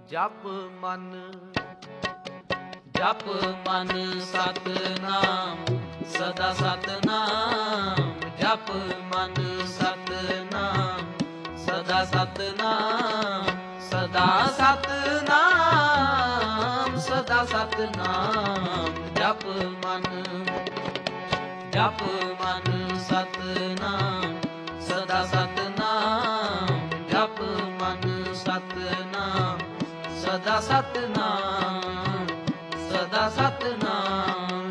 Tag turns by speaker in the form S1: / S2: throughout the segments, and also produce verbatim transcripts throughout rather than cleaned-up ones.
S1: ਜਪ ਮਨ
S2: ਜਪ ਮਨ ਸਤਨਾਮ ਸਦਾ ਸਤਨਾਮ ਜਪ ਮਨ ਸਤਨਾਮ ਸਦਾ ਸਤਨਾਮ ਸਦਾ ਸਤਨਾਮ ਸਦਾ ਸਤਨਾਮ ਜਪ ਮਨ ਜਪ ਮਨ ਸਤਨਾਮ ਸਦਾ ਸਤਨਾਮ ਜਪ ਮਨ ਸਤਨਾਮ ਸਦਾ ਸਤਨਾਮ ਸਦਾ ਸਤਨਾਮ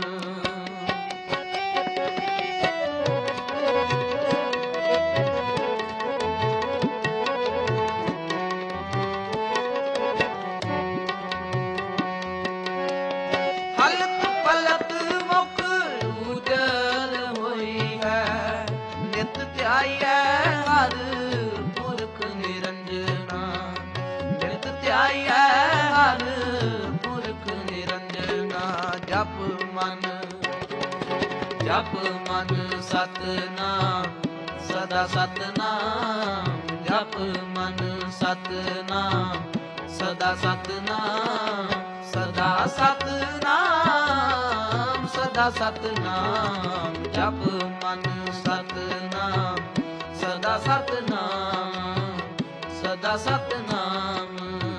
S1: ਹਲਤ ਪਲਤ ਮੁਖ ਉਜਲ ਹੋਈ ਹੈ ਨਿਤ ਧਿਆਈਐ ਹਰ ਪੁਰਖ ਨਿਰੰਜਨਾ ਨਿਤ ਧਿਆਈਐ ਹਰ ਪੁਰਖ ਨਿਰੰਜਨਾ ਜਪ ਮਨ ਜਪ ਮਨ ਸਤਨਾਮ ਸਦਾ ਸਤਨਾਮ ਜਪ ਮਨ ਸਤਨਾਮ ਸਦਾ ਸਤਨਾਮ ਸਦਾ ਸਤਨਾਮ ਸਦਾ ਸਤਨਾਮ ਜਪ ਮਨ ਸਤਨਾਮ ਸਦਾ ਸਤਨਾਮ ਸਦਾ ਸਤਨਾਮ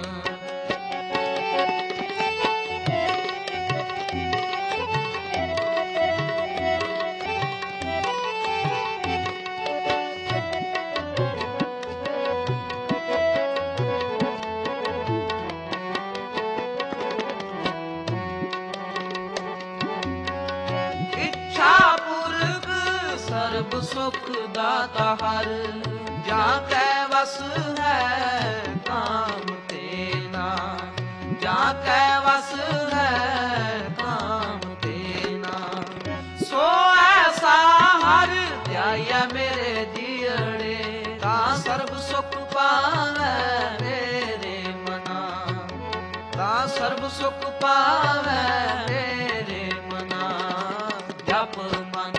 S1: ਸਰਬ ਸੁਖ ਦਾਤਾ ਹਰ ਜਾਂ ਕੈ ਵਸ ਹੈ ਕਾਮ ਤੇਨਾ ਜਾਂ ਕੈ ਵਸ ਹੈ ਕਾਮ ਤੇਨਾ ਸੋ ਐਸਾ ਹਰ ਧਿਆਇਆ ਮੇਰੇ ਜੀਅੜੇ ਤਾਂ ਸਰਬ ਸੁਖ ਪਾਵੈ ਮੇਰੇ ਮਨਾ ਤਾਂ ਸਰਬ ਸੁਖ ਪਾਵੈ ਮੇਰੇ ਮਨਾ ਜਪ ਮਨ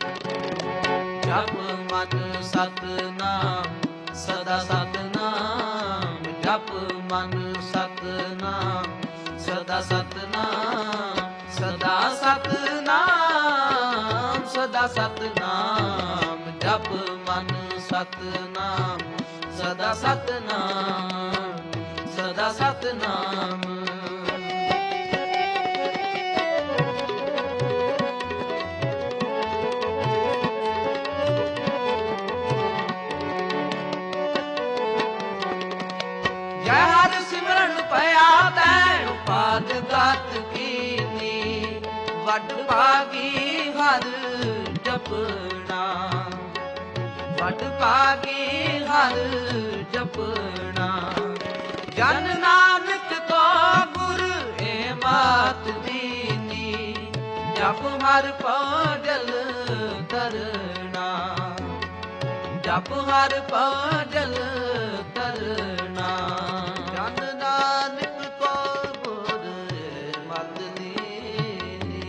S1: ਜਪ ਮਨ ਸਤਨਾਮ ਸਦਾ ਸਤਨਾਮ ਜਪ ਮਨ ਸਤਨਾਮ ਸਦਾ ਸਤਨਾਮ ਸਦਾ ਸਤਨਾਮ ਸਦਾ ਸਤਨਾਮ ਜਪ ਮਨ ਸਤਨਾਮ ਸਦਾ ਸਤਨਾਮ ਸਦਾ ਸਤਨਾਮ ਜੈ ਹਰਿ ਸਿਮਰਨ ਭਇਆ ਤੈ ਉਪਾਦ ਗਤ ਕੀਨੀ ਵੱਡ ਭਾਗੀ ਹਰ ਜਪਣਾ ਵੱਡ ਭਾਗੀ ਹਰ ਜਪਣਾ ਜਨ ਨਾਨਕ ਕੋ ਗੁਰ ਏ ਮਾਤ ਦੀਨੀ ਜਪ ਹਰ ਭਜਲ ਕਰਨਾ ਜਪ ਹਰ ਭਜਲ ਕਰਨਾ ਜਨ ਨਾਨਕ ਕੋ ਗੁਰ ਮਤਿ ਦੀਨੀ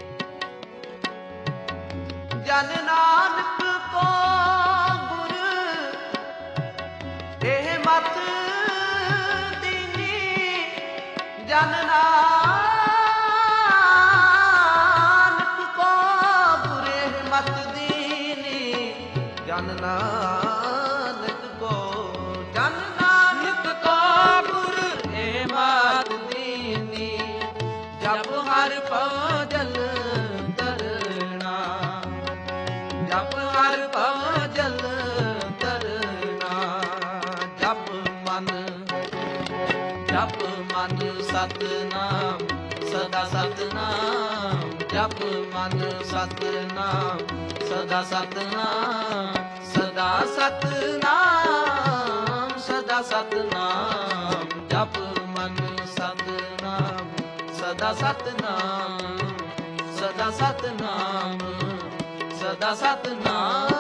S1: ਜਨ ਨਾਨਕ ਕੋ ਗੁਰ ਇਹ ਮਤ ਦੀਨੀ ਜਨ ਨਾਨਕ ਕੋ ਗੁਰ ਇਹ ਮਤ ਦੀਨੀ ਜਨ ਨਾਨਕ ਕੋ ਜਨ ਨਾਨਕ ਕੋ ਗੁਰ ਏ ਮਾਤ ਦੀਨੀ ਜਪ ਹਰ ਭਜਲ ਕਰਨਾ ਜਪ ਹਰ ਭਜਲ ਕਰਨਾ ਜਪ ਮਨ ਜਪ ਮਨ ਸਤਨਾਮ ਸਦਾ ਸਤਨਾਮ ਜਪ ਮਨ ਸਤਨਾਮ ਸਦਾ ਸਤਨਾਮ ਸਦਾ ਸਤਨਾਮ ਸਦਾ ਸਤਨਾਮ ਜਪ ਮਨ ਸਤਨਾਮ ਸਦਾ ਸਤਨਾਮ ਸਦਾ ਸਤਨਾਮ ਸਦਾ ਸਤਨਾਮ